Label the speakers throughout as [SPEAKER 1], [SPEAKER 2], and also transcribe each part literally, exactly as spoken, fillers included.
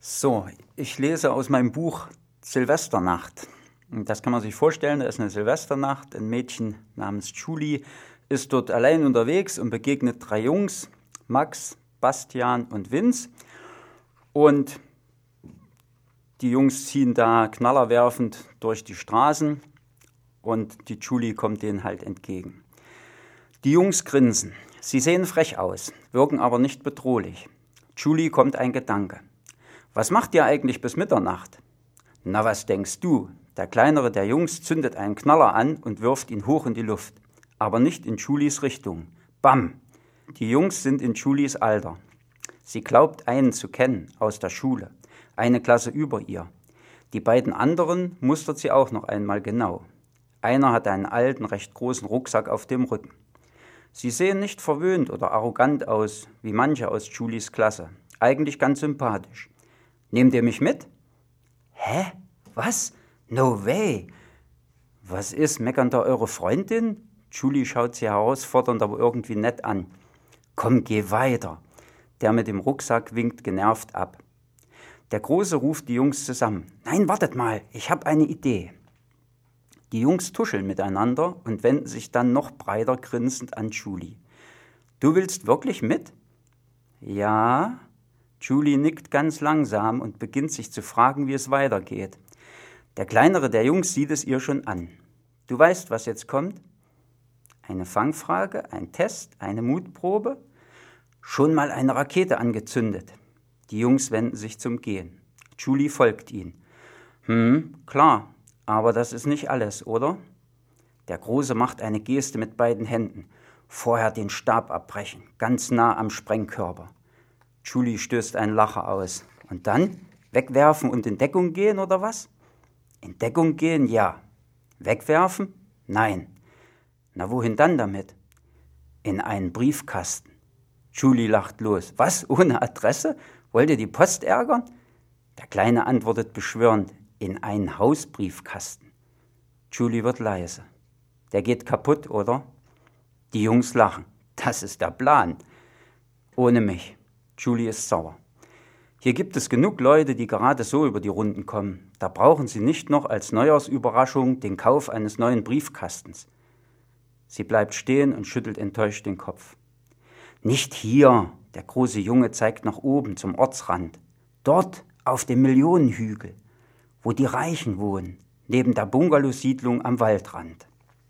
[SPEAKER 1] So, ich lese aus meinem Buch Silvesternacht. Das kann man sich vorstellen, da ist eine Silvesternacht, ein Mädchen namens Julie ist dort allein unterwegs und begegnet drei Jungs, Max, Bastian und Vince. Und die Jungs ziehen da knallerwerfend durch die Straßen und die Julie kommt denen halt entgegen. Die Jungs grinsen, sie sehen frech aus, wirken aber nicht bedrohlich. Julie kommt ein Gedanke. Was macht ihr eigentlich bis Mitternacht? Na, was denkst du? Der kleinere der Jungs zündet einen Knaller an und wirft ihn hoch in die Luft. Aber nicht in Julies Richtung. Bam! Die Jungs sind in Julies Alter. Sie glaubt, einen zu kennen aus der Schule. Eine Klasse über ihr. Die beiden anderen mustert sie auch noch einmal genau. Einer hat einen alten, recht großen Rucksack auf dem Rücken. Sie sehen nicht verwöhnt oder arrogant aus, wie manche aus Julies Klasse. Eigentlich ganz sympathisch. Nehmt ihr mich mit? Hä? Was? No way! Was ist, meckern da eure Freundin? Julie schaut sie herausfordernd, aber irgendwie nett an. Komm, geh weiter. Der mit dem Rucksack winkt genervt ab. Der Große ruft die Jungs zusammen. Nein, wartet mal, ich habe eine Idee. Die Jungs tuscheln miteinander und wenden sich dann noch breiter grinsend an Julie. Du willst wirklich mit? Ja. Julie nickt ganz langsam und beginnt sich zu fragen, wie es weitergeht. Der kleinere der Jungs sieht es ihr schon an. Du weißt, was jetzt kommt? Eine Fangfrage, ein Test, eine Mutprobe? Schon mal eine Rakete angezündet. Die Jungs wenden sich zum Gehen. Julie folgt ihnen. Hm, klar, aber das ist nicht alles, oder? Der Große macht eine Geste mit beiden Händen. Vorher den Stab abbrechen, ganz nah am Sprengkörper. Julie stößt einen Lacher aus. Und dann? Wegwerfen und in Deckung gehen, oder was? In Deckung gehen, ja. Wegwerfen? Nein. Na, wohin dann damit? In einen Briefkasten. Julie lacht los. Was? Ohne Adresse? Wollt ihr die Post ärgern? Der Kleine antwortet beschwörend. In einen Hausbriefkasten. Julie wird leise. Der geht kaputt, oder? Die Jungs lachen. Das ist der Plan. Ohne mich. Julie ist sauer. Hier gibt es genug Leute, die gerade so über die Runden kommen. Da brauchen sie nicht noch als Neujahrsüberraschung den Kauf eines neuen Briefkastens. Sie bleibt stehen und schüttelt enttäuscht den Kopf. Nicht hier, der große Junge zeigt nach oben zum Ortsrand. Dort, auf dem Millionenhügel, wo die Reichen wohnen, neben der Bungalow-Siedlung am Waldrand.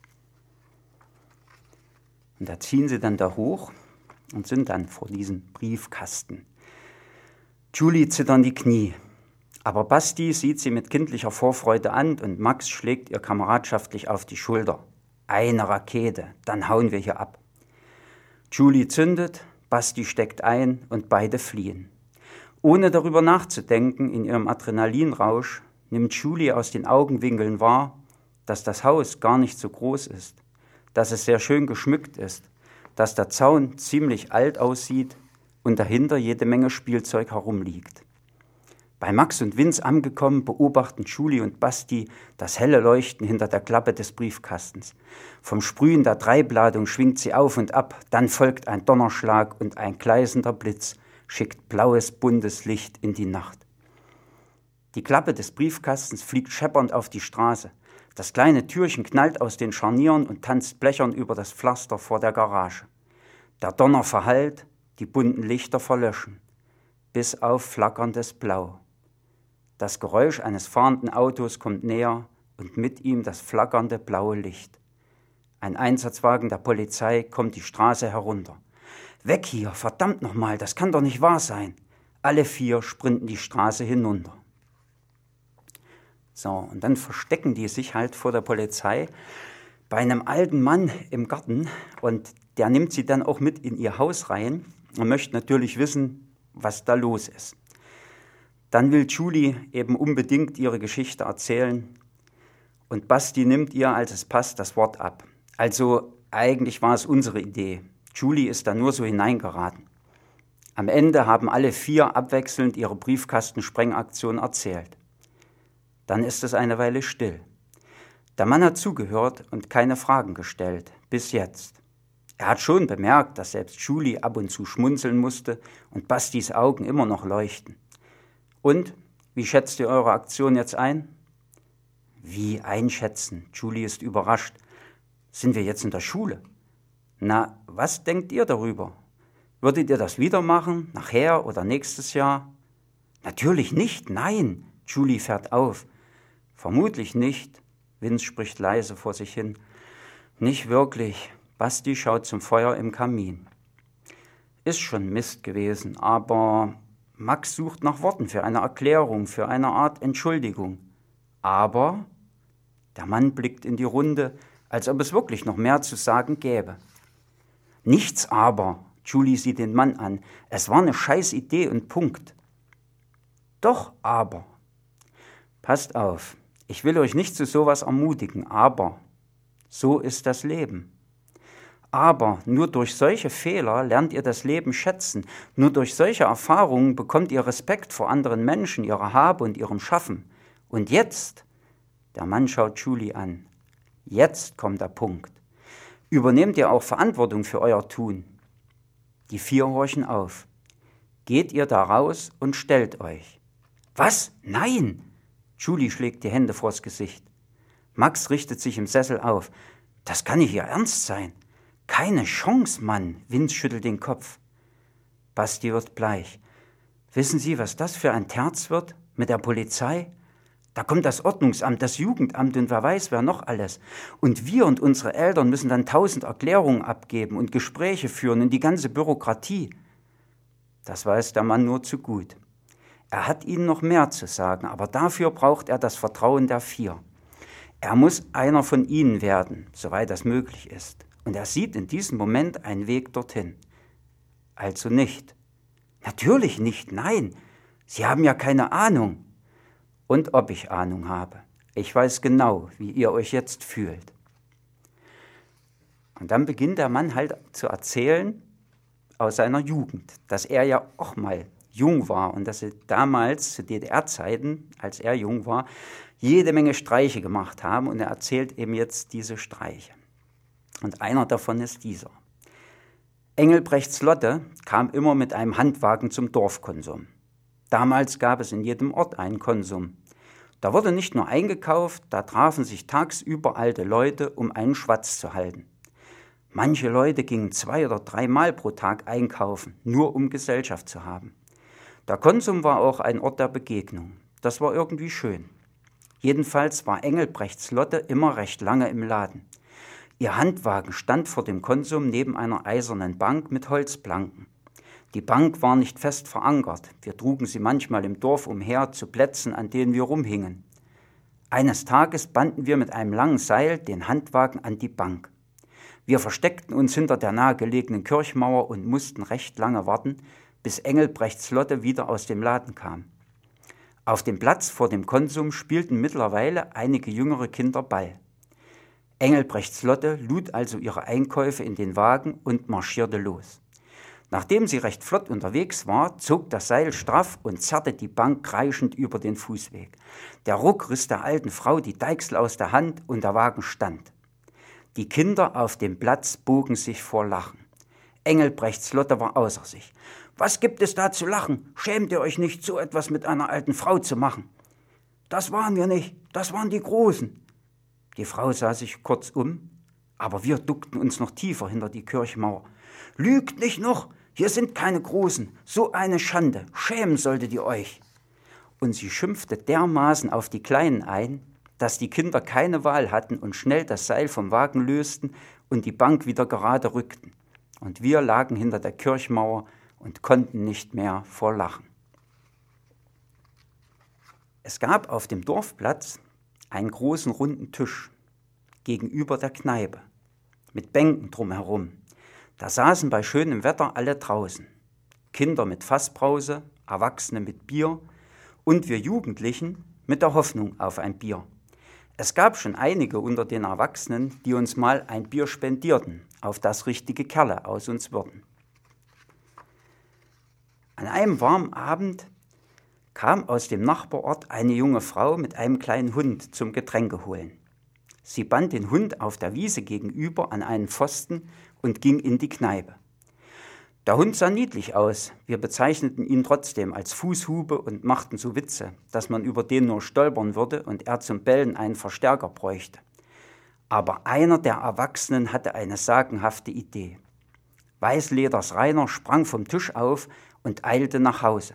[SPEAKER 1] Und da ziehen sie dann da hoch und sind dann vor diesem Briefkasten. Julie zittern die Knie, aber Basti sieht sie mit kindlicher Vorfreude an und Max schlägt ihr kameradschaftlich auf die Schulter. Eine Rakete, dann hauen wir hier ab. Julie zündet, Basti steckt ein und beide fliehen. Ohne darüber nachzudenken, in ihrem Adrenalinrausch, nimmt Julie aus den Augenwinkeln wahr, dass das Haus gar nicht so groß ist, dass es sehr schön geschmückt ist, dass der Zaun ziemlich alt aussieht und dahinter jede Menge Spielzeug herumliegt. Bei Max und Vince angekommen, beobachten Julie und Basti das helle Leuchten hinter der Klappe des Briefkastens. Vom Sprühen der Treibladung schwingt sie auf und ab, dann folgt ein Donnerschlag und ein gleißender Blitz schickt blaues, buntes Licht in die Nacht. Die Klappe des Briefkastens fliegt scheppernd auf die Straße. Das kleine Türchen knallt aus den Scharnieren und tanzt blechern über das Pflaster vor der Garage. Der Donner verhallt, die bunten Lichter verlöschen, bis auf flackerndes Blau. Das Geräusch eines fahrenden Autos kommt näher und mit ihm das flackernde blaue Licht. Ein Einsatzwagen der Polizei kommt die Straße herunter. Weg hier, verdammt nochmal, das kann doch nicht wahr sein. Alle vier sprinten die Straße hinunter. So, und dann verstecken die sich halt vor der Polizei bei einem alten Mann im Garten und der nimmt sie dann auch mit in ihr Haus rein und möchte natürlich wissen, was da los ist. Dann will Julie eben unbedingt ihre Geschichte erzählen und Basti nimmt ihr, als es passt, das Wort ab. Also eigentlich war es unsere Idee. Julie ist da nur so hineingeraten. Am Ende haben alle vier abwechselnd ihre Briefkastensprengaktion erzählt. Dann ist es eine Weile still. Der Mann hat zugehört und keine Fragen gestellt, bis jetzt. Er hat schon bemerkt, dass selbst Julie ab und zu schmunzeln musste und Bastis Augen immer noch leuchten. Und, wie schätzt ihr eure Aktion jetzt ein? Wie einschätzen? Julie ist überrascht. Sind wir jetzt in der Schule? Na, was denkt ihr darüber? Würdet ihr das wieder machen, nachher oder nächstes Jahr? Natürlich nicht, nein. Julie fährt auf. Vermutlich nicht. Vince spricht leise vor sich hin. Nicht wirklich. Basti schaut zum Feuer im Kamin. Ist schon Mist gewesen, aber Max sucht nach Worten für eine Erklärung, für eine Art Entschuldigung. Aber der Mann blickt in die Runde, als ob es wirklich noch mehr zu sagen gäbe. Nichts aber. Julie sieht den Mann an. Es war eine scheiß Idee und Punkt. Doch aber. Passt auf, ich will euch nicht zu sowas ermutigen, aber so ist das Leben. Aber nur durch solche Fehler lernt ihr das Leben schätzen. Nur durch solche Erfahrungen bekommt ihr Respekt vor anderen Menschen, ihrer Habe und ihrem Schaffen. Und jetzt, der Mann schaut Julie an, jetzt kommt der Punkt. Übernehmt ihr auch Verantwortung für euer Tun? Die vier horchen auf. Geht ihr da raus und stellt euch. Was? Nein! Julie schlägt die Hände vors Gesicht. Max richtet sich im Sessel auf. Das kann nicht Ihr Ernst sein. Keine Chance, Mann. Vince schüttelt den Kopf. Basti wird bleich. Wissen Sie, was das für ein Terz wird mit der Polizei? Da kommt das Ordnungsamt, das Jugendamt und wer weiß, wer noch alles. Und wir und unsere Eltern müssen dann tausend Erklärungen abgeben und Gespräche führen und die ganze Bürokratie. Das weiß der Mann nur zu gut. Er hat ihnen noch mehr zu sagen, aber dafür braucht er das Vertrauen der vier. Er muss einer von ihnen werden, soweit das möglich ist. Und er sieht in diesem Moment einen Weg dorthin. Also nicht. Natürlich nicht, nein. Sie haben ja keine Ahnung. Und ob ich Ahnung habe. Ich weiß genau, wie ihr euch jetzt fühlt. Und dann beginnt der Mann halt zu erzählen aus seiner Jugend, dass er ja auch mal jung war und dass sie damals zu D D R-Zeiten, als er jung war, jede Menge Streiche gemacht haben. Und er erzählt eben jetzt diese Streiche. Und einer davon ist dieser. Engelbrechts Lotte kam immer mit einem Handwagen zum Dorfkonsum. Damals gab es in jedem Ort einen Konsum. Da wurde nicht nur eingekauft, da trafen sich tagsüber alte Leute, um einen Schwatz zu halten. Manche Leute gingen zwei oder dreimal pro Tag einkaufen, nur um Gesellschaft zu haben. Der Konsum war auch ein Ort der Begegnung. Das war irgendwie schön. Jedenfalls war Engelbrechts Lotte immer recht lange im Laden. Ihr Handwagen stand vor dem Konsum neben einer eisernen Bank mit Holzplanken. Die Bank war nicht fest verankert. Wir trugen sie manchmal im Dorf umher zu Plätzen, an denen wir rumhingen. Eines Tages banden wir mit einem langen Seil den Handwagen an die Bank. Wir versteckten uns hinter der nahegelegenen Kirchmauer und mussten recht lange warten, bis Engelbrechts Lotte wieder aus dem Laden kam. Auf dem Platz vor dem Konsum spielten mittlerweile einige jüngere Kinder Ball. Engelbrechts Lotte lud also ihre Einkäufe in den Wagen und marschierte los. Nachdem sie recht flott unterwegs war, zog das Seil straff und zerrte die Bank kreischend über den Fußweg. Der Ruck riss der alten Frau die Deichsel aus der Hand und der Wagen stand. Die Kinder auf dem Platz bogen sich vor Lachen. Engelbrechts Lotte war außer sich. »Was gibt es da zu lachen? Schämt ihr euch nicht, so etwas mit einer alten Frau zu machen?« »Das waren wir nicht, das waren die Großen.« Die Frau sah sich kurz um, aber wir duckten uns noch tiefer hinter die Kirchmauer. »Lügt nicht noch, hier sind keine Großen, so eine Schande, schämen solltet ihr euch.« Und sie schimpfte dermaßen auf die Kleinen ein, dass die Kinder keine Wahl hatten und schnell das Seil vom Wagen lösten und die Bank wieder gerade rückten. Und wir lagen hinter der Kirchmauer und konnten nicht mehr vor Lachen. Es gab auf dem Dorfplatz einen großen runden Tisch gegenüber der Kneipe mit Bänken drumherum. Da saßen bei schönem Wetter alle draußen. Kinder mit Fassbrause, Erwachsene mit Bier und wir Jugendlichen mit der Hoffnung auf ein Bier. Es gab schon einige unter den Erwachsenen, die uns mal ein Bier spendierten, auf das richtige Kerle aus uns würden. An einem warmen Abend kam aus dem Nachbarort eine junge Frau mit einem kleinen Hund zum Getränke holen. Sie band den Hund auf der Wiese gegenüber an einen Pfosten und ging in die Kneipe. Der Hund sah niedlich aus. Wir bezeichneten ihn trotzdem als Fußhube und machten so Witze, dass man über den nur stolpern würde und er zum Bellen einen Verstärker bräuchte. Aber einer der Erwachsenen hatte eine sagenhafte Idee. Weißleders Rainer sprang vom Tisch auf und eilte nach Hause.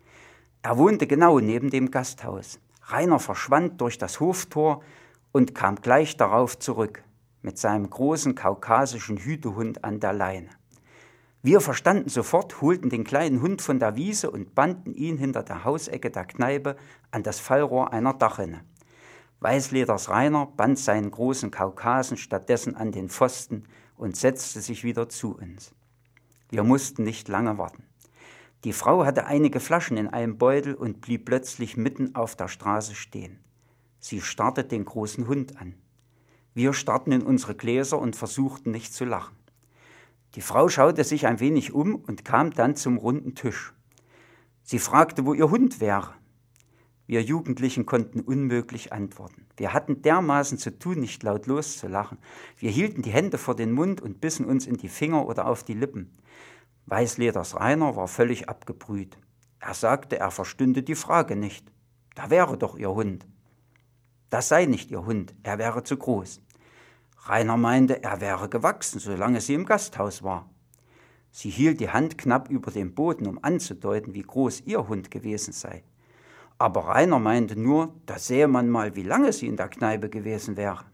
[SPEAKER 1] Er wohnte genau neben dem Gasthaus. Rainer verschwand durch das Hoftor und kam gleich darauf zurück, mit seinem großen kaukasischen Hütehund an der Leine. Wir verstanden sofort, holten den kleinen Hund von der Wiese und banden ihn hinter der Hausecke der Kneipe an das Fallrohr einer Dachrinne. Weißleders Rainer band seinen großen Kaukasen stattdessen an den Pfosten und setzte sich wieder zu uns. Wir mussten nicht lange warten. Die Frau hatte einige Flaschen in einem Beutel und blieb plötzlich mitten auf der Straße stehen. Sie starrte den großen Hund an. Wir starrten in unsere Gläser und versuchten nicht zu lachen. Die Frau schaute sich ein wenig um und kam dann zum runden Tisch. Sie fragte, wo ihr Hund wäre. Wir Jugendlichen konnten unmöglich antworten. Wir hatten dermaßen zu tun, nicht laut loszulachen. Wir hielten die Hände vor den Mund und bissen uns in die Finger oder auf die Lippen. Weißleders Rainer war völlig abgebrüht. Er sagte, er verstünde die Frage nicht. Da wäre doch ihr Hund. Das sei nicht ihr Hund, er wäre zu groß. Rainer meinte, er wäre gewachsen, solange sie im Gasthaus war. Sie hielt die Hand knapp über dem Boden, um anzudeuten, wie groß ihr Hund gewesen sei. Aber Rainer meinte nur, da sähe man mal, wie lange sie in der Kneipe gewesen wäre.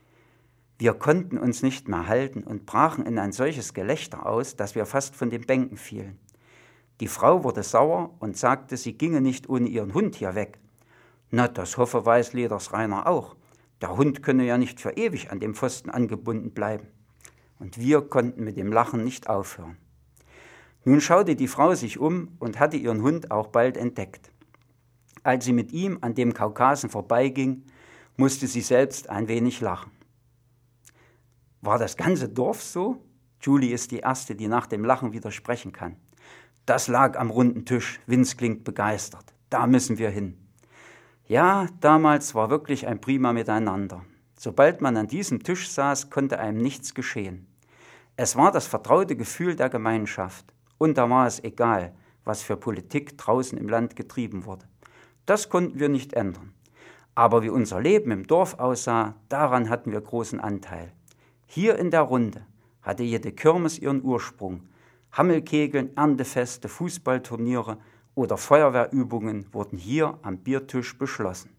[SPEAKER 1] Wir konnten uns nicht mehr halten und brachen in ein solches Gelächter aus, dass wir fast von den Bänken fielen. Die Frau wurde sauer und sagte, sie ginge nicht ohne ihren Hund hier weg. Na, das hoffe Weißleders Rainer auch. Der Hund könne ja nicht für ewig an dem Pfosten angebunden bleiben. Und wir konnten mit dem Lachen nicht aufhören. Nun schaute die Frau sich um und hatte ihren Hund auch bald entdeckt. Als sie mit ihm an dem Kaukasen vorbeiging, musste sie selbst ein wenig lachen. War das ganze Dorf so? Julie ist die Erste, die nach dem Lachen widersprechen kann. Das lag am runden Tisch. Vince klingt begeistert. Da müssen wir hin. Ja, damals war wirklich ein prima Miteinander. Sobald man an diesem Tisch saß, konnte einem nichts geschehen. Es war das vertraute Gefühl der Gemeinschaft. Und da war es egal, was für Politik draußen im Land getrieben wurde. Das konnten wir nicht ändern. Aber wie unser Leben im Dorf aussah, daran hatten wir großen Anteil. Hier in der Runde hatte jede Kirmes ihren Ursprung. Hammelkegeln, Erntefeste, Fußballturniere oder Feuerwehrübungen wurden hier am Biertisch beschlossen.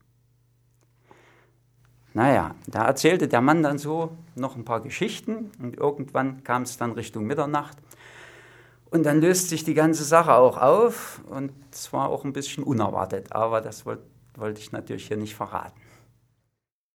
[SPEAKER 1] Naja, da erzählte der Mann dann so noch ein paar Geschichten und irgendwann kam es dann Richtung Mitternacht. Und dann löst sich die ganze Sache auch auf und zwar auch ein bisschen unerwartet, aber das wollte wollt ich natürlich hier nicht verraten.